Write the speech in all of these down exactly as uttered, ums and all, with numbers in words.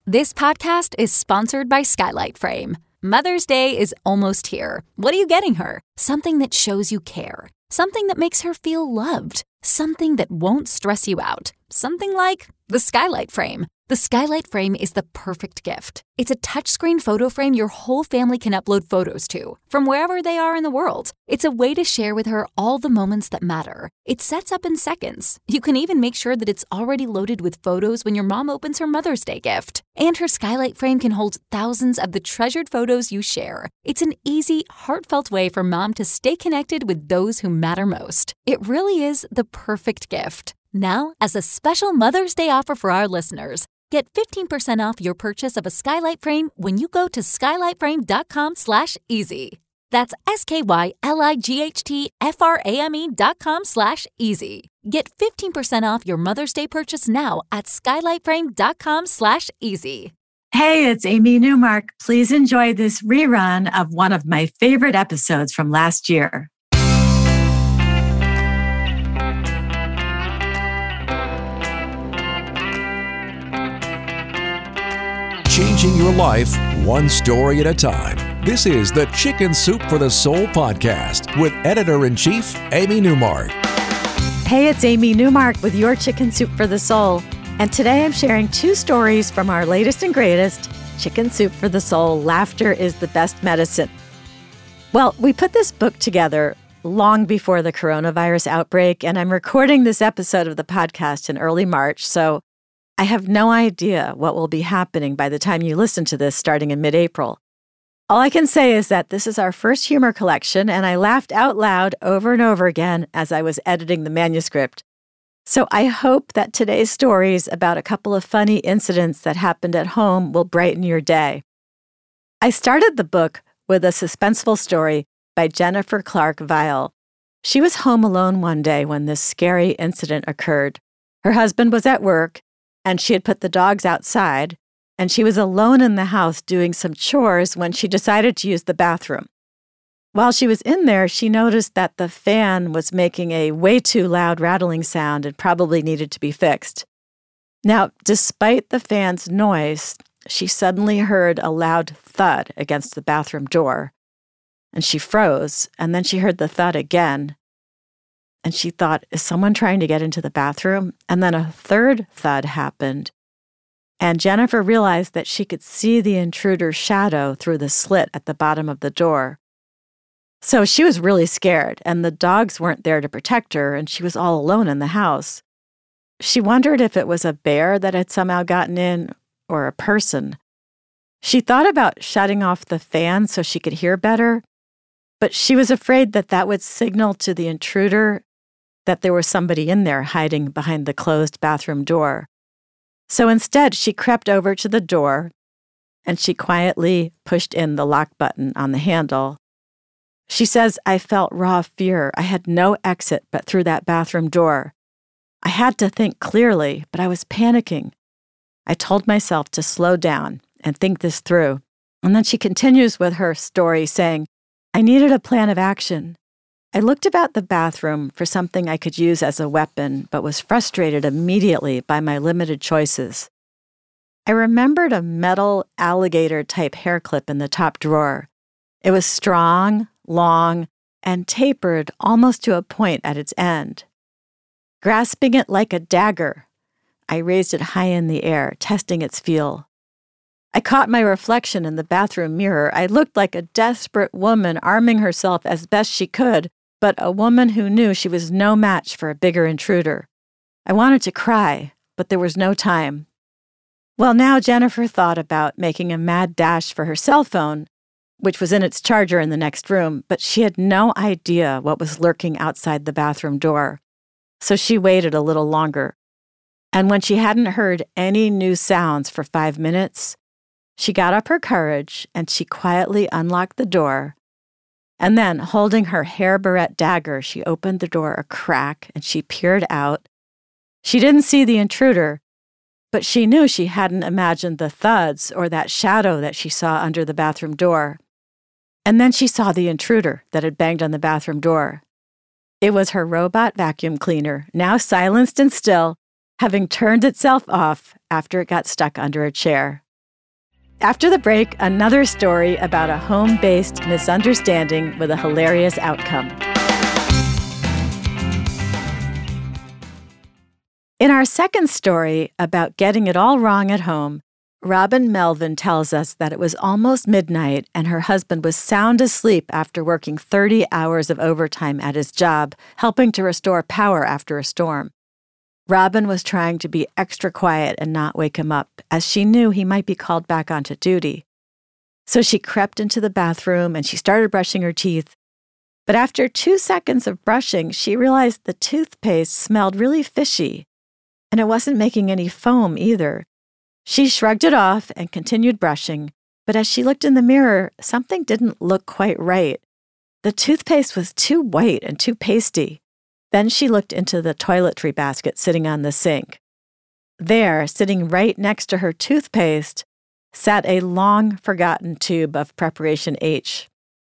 This podcast is sponsored by Skylight Frame. Mother's Day is almost here. What are you getting her? Something that shows you care. Something that makes her feel loved. Something that won't stress you out. Something like the Skylight Frame. The Skylight Frame is the perfect gift. It's a touchscreen photo frame your whole family can upload photos to, from wherever they are in the world. It's a way to share with her all the moments that matter. It sets up in seconds. You can even make sure that it's already loaded with photos when your mom opens her Mother's Day gift. And her Skylight Frame can hold thousands of the treasured photos you share. It's an easy, heartfelt way for mom to stay connected with those who matter most. It really is the perfect gift. Now, as a special Mother's Day offer for our listeners, get fifteen percent off your purchase of a Skylight Frame when you go to skylightframe.com slash easy. That's S-K-Y-L-I-G-H-T-F-R-A-M-E dot com slash easy. Get fifteen percent off your Mother's Day purchase now at skylightframe.com slash easy. Hey, it's Amy Newmark. Please enjoy this rerun of one of my favorite episodes from last year. Changing your life one story at a time. This is the Chicken Soup for the Soul podcast with Editor-in-Chief Amy Newmark. Hey, it's Amy Newmark with your Chicken Soup for the Soul. And today I'm sharing two stories from our latest and greatest, Chicken Soup for the Soul, Laughter is the Best Medicine. Well, we put this book together long before the coronavirus outbreak, and I'm recording this episode of the podcast in early March, so I have no idea what will be happening by the time you listen to this starting in mid-April. All I can say is that this is our first humor collection, and I laughed out loud over and over again as I was editing the manuscript. So I hope that today's stories about a couple of funny incidents that happened at home will brighten your day. I started the book with a suspenseful story by Jennifer Clark Weil. She was home alone one day when this scary incident occurred. Her husband was at work, and she had put the dogs outside, and she was alone in the house doing some chores when she decided to use the bathroom. While she was in there, she noticed that the fan was making a way too loud rattling sound and probably needed to be fixed. Now, despite the fan's noise, she suddenly heard a loud thud against the bathroom door, and she froze, and then she heard the thud again. And she thought, is someone trying to get into the bathroom? And then a third thud happened. And Jennifer realized that she could see the intruder's shadow through the slit at the bottom of the door. So she was really scared, and the dogs weren't there to protect her, and she was all alone in the house. She wondered if it was a bear that had somehow gotten in, or a person. She thought about shutting off the fan so she could hear better, but she was afraid that that would signal to the intruder that there was somebody in there hiding behind the closed bathroom door. So instead, she crept over to the door, and she quietly pushed in the lock button on the handle. She says, I felt raw fear. I had no exit but through that bathroom door. I had to think clearly, but I was panicking. I told myself to slow down and think this through. And then she continues with her story saying, I needed a plan of action. I looked about the bathroom for something I could use as a weapon, but was frustrated immediately by my limited choices. I remembered a metal alligator-type hair clip in the top drawer. It was strong, long, and tapered almost to a point at its end. Grasping it like a dagger, I raised it high in the air, testing its feel. I caught my reflection in the bathroom mirror. I looked like a desperate woman arming herself as best she could, but a woman who knew she was no match for a bigger intruder. I wanted to cry, but there was no time. Well, now Jennifer thought about making a mad dash for her cell phone, which was in its charger in the next room, but she had no idea what was lurking outside the bathroom door. So she waited a little longer. And when she hadn't heard any new sounds for five minutes, she got up her courage and she quietly unlocked the door. And then, holding her hair barrette dagger, she opened the door a crack and she peered out. She didn't see the intruder, but she knew she hadn't imagined the thuds or that shadow that she saw under the bathroom door. And then she saw the intruder that had banged on the bathroom door. It was her robot vacuum cleaner, now silenced and still, having turned itself off after it got stuck under a chair. After the break, another story about a home-based misunderstanding with a hilarious outcome. In our second story about getting it all wrong at home, Robin Melvin tells us that it was almost midnight and her husband was sound asleep after working thirty hours of overtime at his job, helping to restore power after a storm. Robin was trying to be extra quiet and not wake him up, as she knew he might be called back onto duty. So she crept into the bathroom and she started brushing her teeth. But after two seconds of brushing, she realized the toothpaste smelled really fishy, and it wasn't making any foam either. She shrugged it off and continued brushing, but as she looked in the mirror, something didn't look quite right. The toothpaste was too white and too pasty. Then she looked into the toiletry basket sitting on the sink. There, sitting right next to her toothpaste, sat a long-forgotten tube of Preparation H.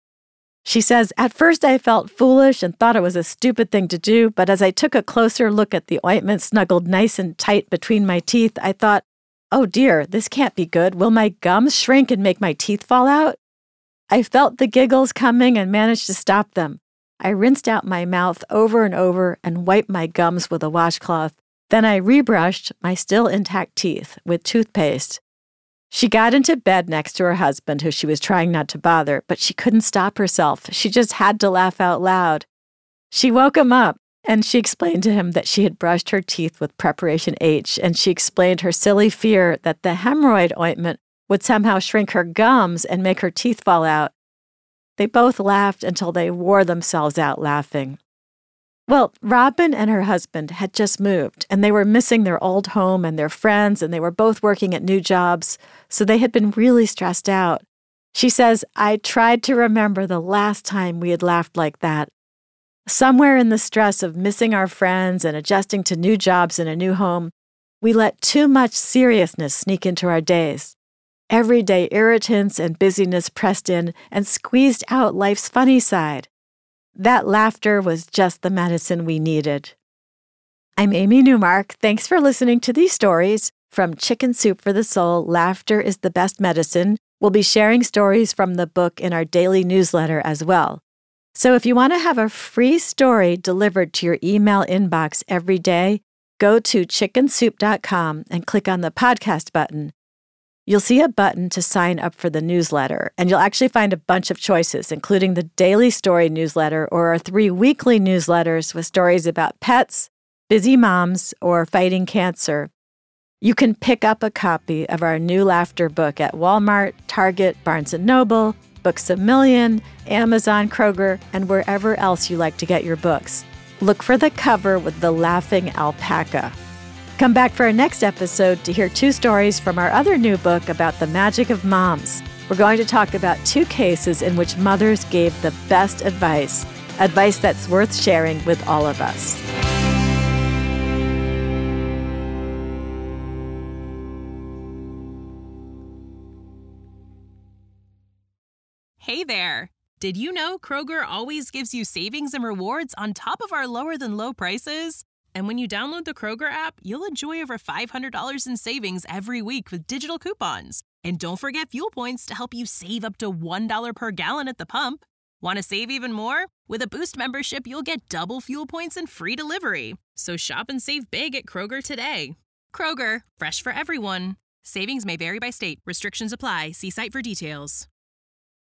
She says, "At first I felt foolish and thought it was a stupid thing to do, but as I took a closer look at the ointment snuggled nice and tight between my teeth, I thought, oh dear, this can't be good. Will my gums shrink and make my teeth fall out?" I felt the giggles coming and managed to stop them. I rinsed out my mouth over and over and wiped my gums with a washcloth. Then I rebrushed my still intact teeth with toothpaste. She got into bed next to her husband, who she was trying not to bother, but she couldn't stop herself. She just had to laugh out loud. She woke him up, and she explained to him that she had brushed her teeth with Preparation H, and she explained her silly fear that the hemorrhoid ointment would somehow shrink her gums and make her teeth fall out. They both laughed until they wore themselves out laughing. Well, Robin and her husband had just moved, and they were missing their old home and their friends, and they were both working at new jobs, so they had been really stressed out. She says, "I tried to remember the last time we had laughed like that. Somewhere in the stress of missing our friends and adjusting to new jobs and a new home, we let too much seriousness sneak into our days. Everyday irritants and busyness pressed in and squeezed out life's funny side. That laughter was just the medicine we needed." I'm Amy Newmark. Thanks for listening to these stories from Chicken Soup for the Soul, Laughter is the Best Medicine. We'll be sharing stories from the book in our daily newsletter as well. So if you want to have a free story delivered to your email inbox every day, go to chicken soup dot com and click on the podcast button. You'll see a button to sign up for the newsletter, and you'll actually find a bunch of choices, including the daily story newsletter or our three weekly newsletters with stories about pets, busy moms, or fighting cancer. You can pick up a copy of our new laughter book at Walmart, Target, Barnes and Noble, Books A Million, Amazon, Kroger, and wherever else you like to get your books. Look for the cover with the laughing alpaca. Come back for our next episode to hear two stories from our other new book about the magic of moms. We're going to talk about two cases in which mothers gave the best advice, advice that's worth sharing with all of us. Hey there! Did you know Kroger always gives you savings and rewards on top of our lower-than-low prices? And when you download the Kroger app, you'll enjoy over five hundred dollars in savings every week with digital coupons. And don't forget fuel points to help you save up to one dollar per gallon at the pump. Want to save even more? With a Boost membership, you'll get double fuel points and free delivery. So shop and save big at Kroger today. Kroger, fresh for everyone. Savings may vary by state. Restrictions apply. See site for details.